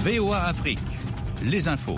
VOA Afrique, les infos.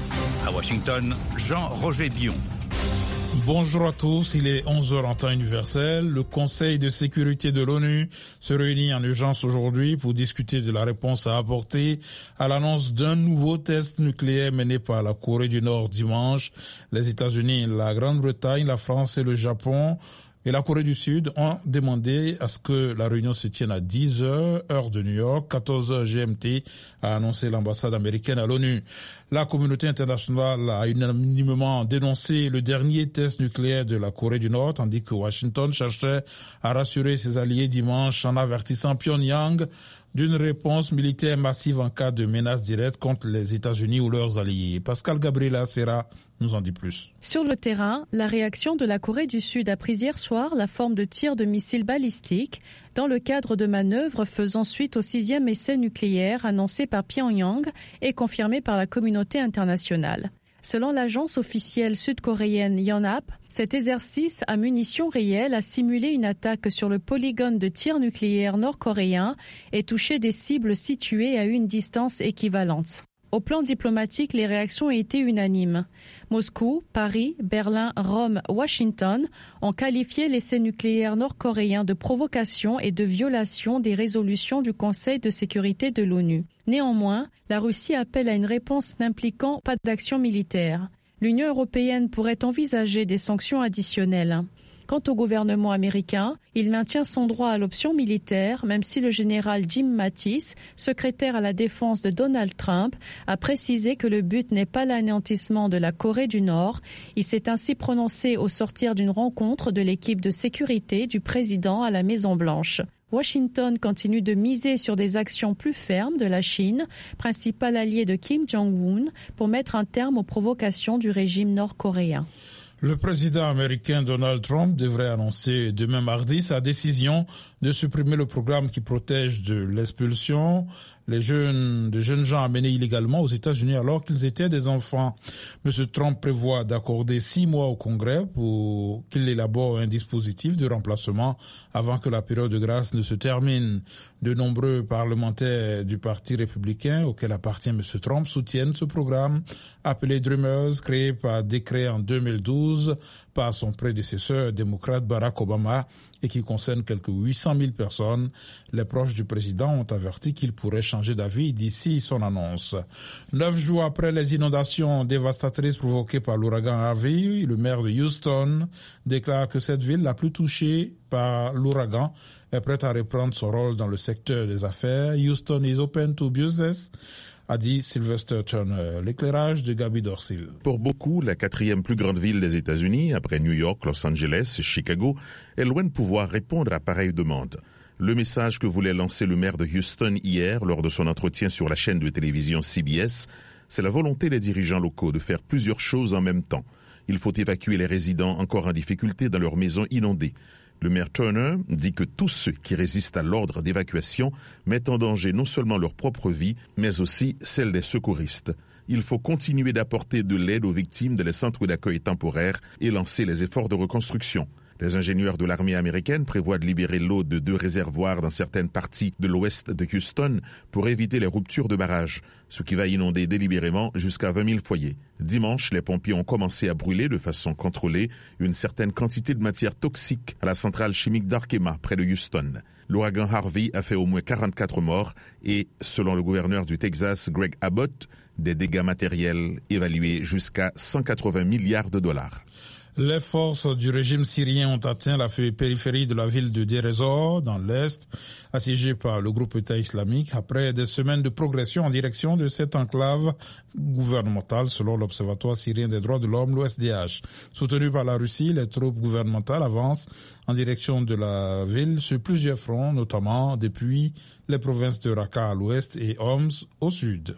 À Washington, Jean-Roger Bion. Bonjour à tous, il est 11h en temps universel. Le Conseil de sécurité de l'ONU se réunit en urgence aujourd'hui pour discuter de la réponse à apporter à l'annonce d'un nouveau test nucléaire mené par la Corée du Nord dimanche. Les États-Unis, la Grande-Bretagne, la France et le Japon et la Corée du Sud ont demandé à ce que la réunion se tienne à 10h, heure de New York, 14h GMT, a annoncé l'ambassade américaine à l'ONU. La communauté internationale a unanimement dénoncé le dernier test nucléaire de la Corée du Nord, tandis que Washington cherchait à rassurer ses alliés dimanche en avertissant Pyongyang d'une réponse militaire massive en cas de menace directe contre les États-Unis ou leurs alliés. Pascal Gabriela Serra nous en dit plus. Sur le terrain, la réaction de la Corée du Sud a pris hier soir la forme de tir de missiles balistiques dans le cadre de manœuvres faisant suite au 6e essai nucléaire annoncé par Pyongyang et confirmé par la communauté internationale. Selon l'agence officielle sud-coréenne Yonhap, cet exercice à munitions réelles a simulé une attaque sur le polygone de tir nucléaire nord-coréen et touché des cibles situées à une distance équivalente. Au plan diplomatique, les réactions ont été unanimes. Moscou, Paris, Berlin, Rome, Washington ont qualifié l'essai nucléaire nord-coréen de provocation et de violation des résolutions du Conseil de sécurité de l'ONU. Néanmoins, la Russie appelle à une réponse n'impliquant pas d'action militaire. L'Union européenne pourrait envisager des sanctions additionnelles. Quant au gouvernement américain, il maintient son droit à l'option militaire, même si le général Jim Mattis, secrétaire à la défense de Donald Trump, a précisé que le but n'est pas l'anéantissement de la Corée du Nord. Il s'est ainsi prononcé au sortir d'une rencontre de l'équipe de sécurité du président à la Maison-Blanche. Washington continue de miser sur des actions plus fermes de la Chine, principal allié de Kim Jong-un, pour mettre un terme aux provocations du régime nord-coréen. Le président américain Donald Trump devrait annoncer demain mardi sa décision de supprimer le programme qui protège de l'expulsion de jeunes gens amenés illégalement aux États-Unis alors qu'ils étaient des enfants. M. Trump prévoit d'accorder 6 mois au Congrès pour qu'il élabore un dispositif de remplacement avant que la période de grâce ne se termine. De nombreux parlementaires du Parti républicain auquel appartient M. Trump soutiennent ce programme appelé Dreamers, créé par décret en 2012 par son prédécesseur démocrate Barack Obama et qui concerne quelques 800 000 personnes. Les proches du président ont averti qu'il pourrait changer d'avis d'ici son annonce. 9 jours après les inondations dévastatrices provoquées par l'ouragan Harvey, le maire de Houston déclare que cette ville la plus touchée par l'ouragan est prête à reprendre son rôle dans le secteur des affaires. Houston is open to business, a dit Sylvester Turner. L'éclairage de Gaby Dorsil. Pour beaucoup, la 4e plus grande ville des États-Unis, après New York, Los Angeles et Chicago, est loin de pouvoir répondre à pareille demande. Le message que voulait lancer le maire de Houston hier, lors de son entretien sur la chaîne de télévision CBS, c'est la volonté des dirigeants locaux de faire plusieurs choses en même temps. Il faut évacuer les résidents encore en difficulté dans leurs maisons inondées. Le maire Turner dit que tous ceux qui résistent à l'ordre d'évacuation mettent en danger non seulement leur propre vie, mais aussi celle des secouristes. Il faut continuer d'apporter de l'aide aux victimes dans les centres d'accueil temporaires et lancer les efforts de reconstruction. Les ingénieurs de l'armée américaine prévoient de libérer l'eau de 2 réservoirs dans certaines parties de l'ouest de Houston pour éviter les ruptures de barrages, ce qui va inonder délibérément jusqu'à 20 000 foyers. Dimanche, les pompiers ont commencé à brûler de façon contrôlée une certaine quantité de matière toxique à la centrale chimique d'Arkema, près de Houston. L'ouragan Harvey a fait au moins 44 morts et, selon le gouverneur du Texas, Greg Abbott, des dégâts matériels évalués jusqu'à 180 milliards de dollars. Les forces du régime syrien ont atteint la périphérie de la ville de Deir ez-Zor, dans l'Est, assiégée par le groupe État islamique, après des semaines de progression en direction de cette enclave gouvernementale, selon l'Observatoire syrien des droits de l'homme, l'OSDH. Soutenu par la Russie, les troupes gouvernementales avancent en direction de la ville sur plusieurs fronts, notamment depuis les provinces de Raqqa à l'ouest et Homs au sud.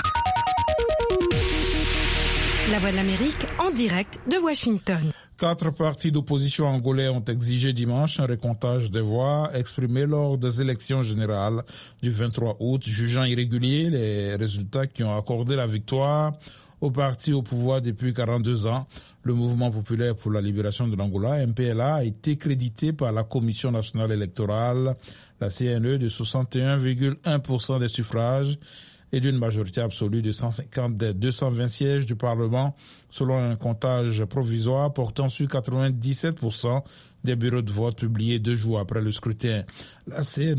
La Voix de l'Amérique en direct de Washington. 4 partis d'opposition angolais ont exigé dimanche un recomptage des voix exprimées lors des élections générales du 23 août, jugeant irréguliers les résultats qui ont accordé la victoire au parti au pouvoir depuis 42 ans. Le Mouvement populaire pour la libération de l'Angola, MPLA, a été crédité par la Commission nationale électorale, la CNE, de 61,1% des suffrages et d'une majorité absolue de 150 des 220 sièges du Parlement, selon un comptage provisoire portant sur 97% des bureaux de vote publiés 2 jours après le scrutin. La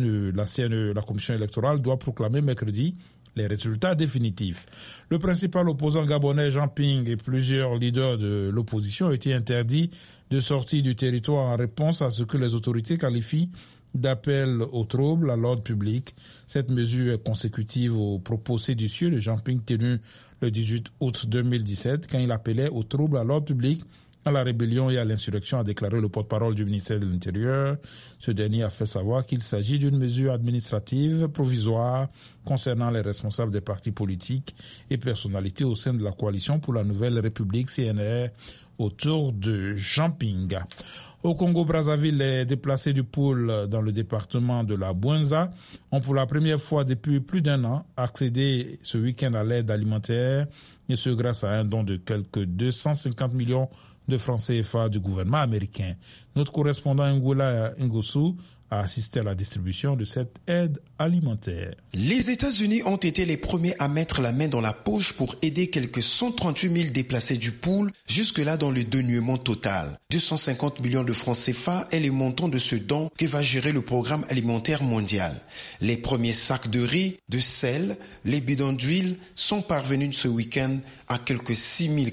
Commission électorale, doit proclamer mercredi les résultats définitifs. Le principal opposant gabonais, Jean Ping, et plusieurs leaders de l'opposition ont été interdits de sortir du territoire en réponse à ce que les autorités qualifient d'appel au trouble à l'ordre public. Cette mesure est consécutive aux propos séditieux de Jean Ping tenus le 18 août 2017 quand il appelait au trouble à l'ordre public, à la rébellion et à l'insurrection, a déclaré le porte-parole du ministère de l'Intérieur. Ce dernier a fait savoir qu'il s'agit d'une mesure administrative provisoire concernant les responsables des partis politiques et personnalités au sein de la coalition pour la Nouvelle République CNR autour de Jean Ping. Au Congo-Brazzaville, les déplacés du pôle dans le département de la Bouenza ont pour la première fois depuis plus d'1 an accédé ce week-end à l'aide alimentaire, et ce grâce à un don de quelques 250 millions de francs CFA du gouvernement américain. Notre correspondant Ngola Ngosu a assisté à la distribution de cette aide alimentaire. Les États-Unis ont été les premiers à mettre la main dans la poche pour aider quelques 138 000 déplacés du pool, jusque-là dans le dénuement total. 250 millions de francs CFA est le montant de ce don que va gérer le programme alimentaire mondial. Les premiers sacs de riz, de sel, les bidons d'huile sont parvenus ce week-end à quelques 6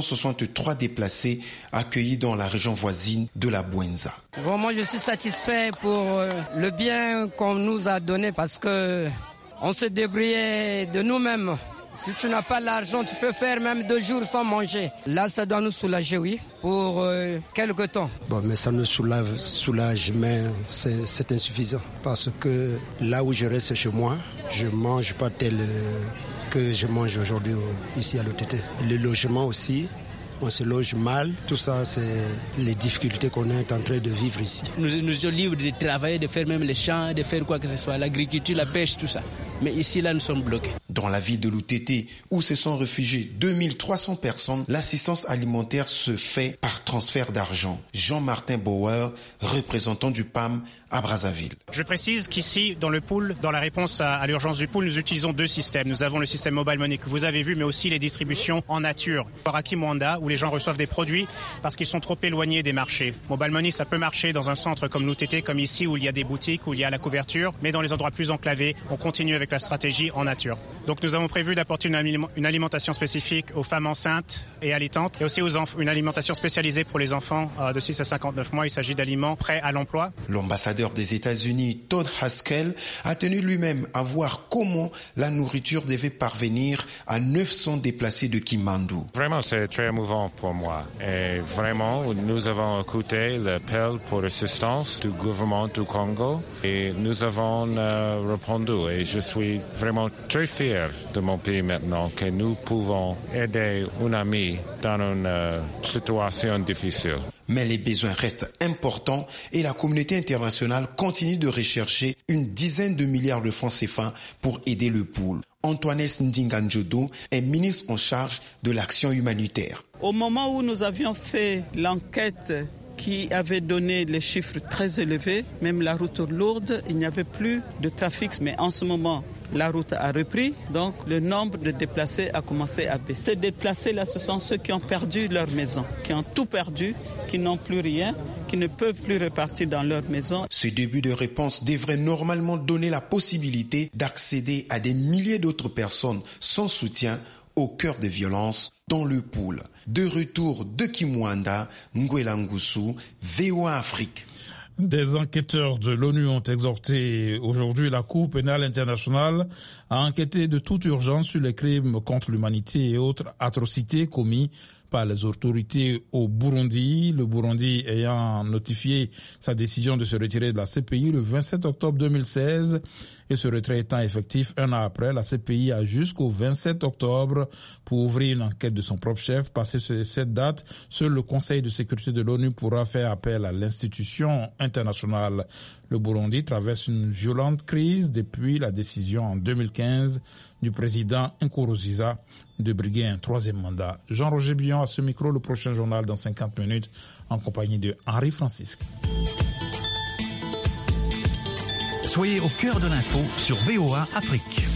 463 déplacés accueillis dans la région voisine de la Bouenza. Vraiment, je suis satisfait pour le bien qu'on nous a donné parce que on se débrouillait de nous-mêmes. Si tu n'as pas l'argent, tu peux faire même 2 jours sans manger. Là, ça doit nous soulager, oui, pour quelque temps. Bon, mais ça nous soulage, mais c'est insuffisant. Parce que là où je reste chez moi, je mange pas tel que je mange aujourd'hui ici à l'OTT. Le logement aussi. On se loge mal, tout ça c'est les difficultés qu'on est en train de vivre ici. Nous sommes libres de travailler, de faire même les champs, de faire quoi que ce soit, l'agriculture, la pêche, tout ça. Mais ici, là, nous sommes bloqués. Dans la ville de l'OTT, où se sont réfugiés 2300 personnes, l'assistance alimentaire se fait par transfert d'argent. Jean-Martin Bauer, représentant du PAM à Brazzaville. Je précise qu'ici, dans le pool, dans la réponse à l'urgence du pool, nous utilisons 2 systèmes. Nous avons le système Mobile Money que vous avez vu, mais aussi les distributions en nature. À Kimwanda, où les gens reçoivent des produits parce qu'ils sont trop éloignés des marchés. Mobile Money, ça peut marcher dans un centre comme l'OTT, comme ici, où il y a des boutiques, où il y a la couverture, mais dans les endroits plus enclavés, on continue avec la stratégie en nature. Donc nous avons prévu d'apporter une alimentation spécifique aux femmes enceintes et allaitantes, et aussi aux une alimentation spécialisée pour les enfants de 6 à 59 mois. Il s'agit d'aliments prêts à l'emploi. L'ambassadeur des États-Unis, Todd Haskell, a tenu lui-même à voir comment la nourriture devait parvenir à 900 déplacés de Kimmandu. Vraiment, c'est très émouvant pour moi. Et vraiment, nous avons écouté l'appel pour l'assistance du gouvernement du Congo et nous avons répondu. Et je suis vraiment très fier de mon pays maintenant que nous pouvons aider un ami dans une situation difficile. Mais les besoins restent importants et la communauté internationale continue de rechercher une dizaine de milliards de francs CFA pour aider le pool. Antoine Ndinganjodo est ministre en charge de l'action humanitaire. Au moment où nous avions fait l'enquête qui avait donné les chiffres très élevés, même la route lourde, il n'y avait plus de trafic. Mais en ce moment, la route a repris, donc le nombre de déplacés a commencé à baisser. Ces déplacés-là, ce sont ceux qui ont perdu leur maison, qui ont tout perdu, qui n'ont plus rien, qui ne peuvent plus repartir dans leur maison. Ce début de réponse devrait normalement donner la possibilité d'accéder à des milliers d'autres personnes sans soutien au cœur des violences dans le pool. De retour de Kimwanda, Ngola Ngosu, VOA Afrique. Des enquêteurs de l'ONU ont exhorté aujourd'hui la Cour pénale internationale à enquêter de toute urgence sur les crimes contre l'humanité et autres atrocités commis par les autorités au Burundi. Le Burundi ayant notifié sa décision de se retirer de la CPI le 27 octobre 2016 et ce retrait étant effectif 1 an après, la CPI a jusqu'au 27 octobre pour ouvrir une enquête de son propre chef. Passé cette date, seul le Conseil de sécurité de l'ONU pourra faire appel à l'institution internationale. Le Burundi traverse une violente crise depuis la décision en 2015 du président Nkurunziza de briguer un 3e mandat. Jean-Roger Billon à ce micro, le prochain journal dans 50 minutes en compagnie de Henri Francisque. Soyez au cœur de l'info sur VOA Afrique.